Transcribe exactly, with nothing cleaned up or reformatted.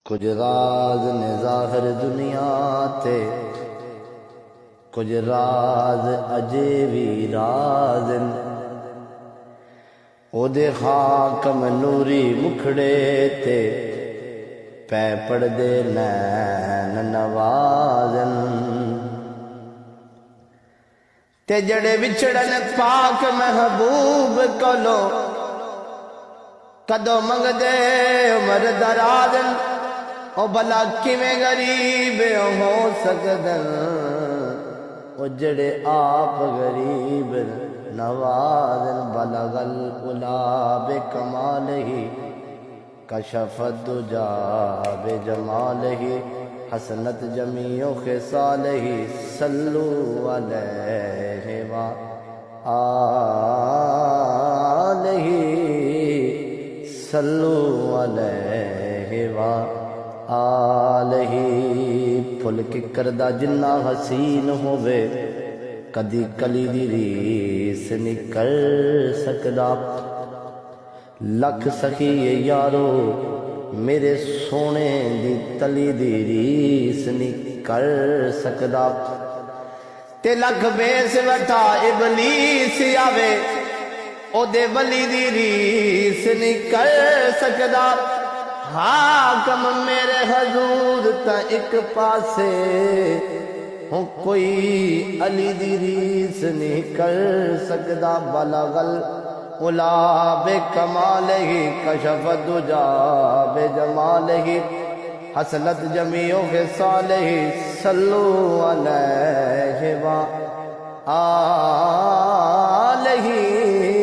کچھ راز نے ظاہر دنیا تے، کچھ راز اجے وی راز، او دے خاک منوری مکھڑے تے پے پڑ دے نین نوازن، تے جڑے وچھڑن پاک محبوب کولو کدو منگ دے عمر درازن، او بھلا کیویں غریب ہو سکدن او جڑے آپ غریب نوازن، بلغ العلا بکمالہ کشف الدجا بجمالہ حسنت جمیع خصالہ صلو علیہ وآلہ صلو علیہ وآلہ۔ پھل کے کردہ جنہ حسین ہوئے کدی کلی دی ریس نہیں کر سکدا، لکھ سخی یارو میرے سونے دی تلی دی ریس نہیں کر سکدا، تے لکھ بیس وٹھا ابلیس آوے او دے ولی دی ریس نہیں کر سکدا، حاکم میرے حضور تا ایک پاسے ہوں کوئی علی دی ریس نہیں کر سکدا، بلغ العلا بکمالہ کشف الدجا بجمالہ حسنت جمیع خصالہ صلو علیہ وآلہ